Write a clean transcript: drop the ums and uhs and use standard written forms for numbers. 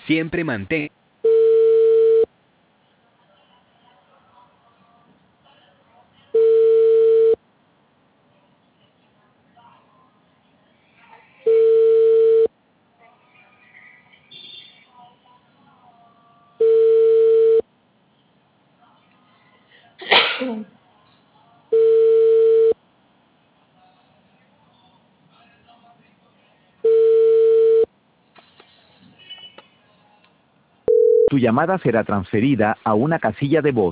Siempre mantén. Tu llamada será transferida a una casilla de voz.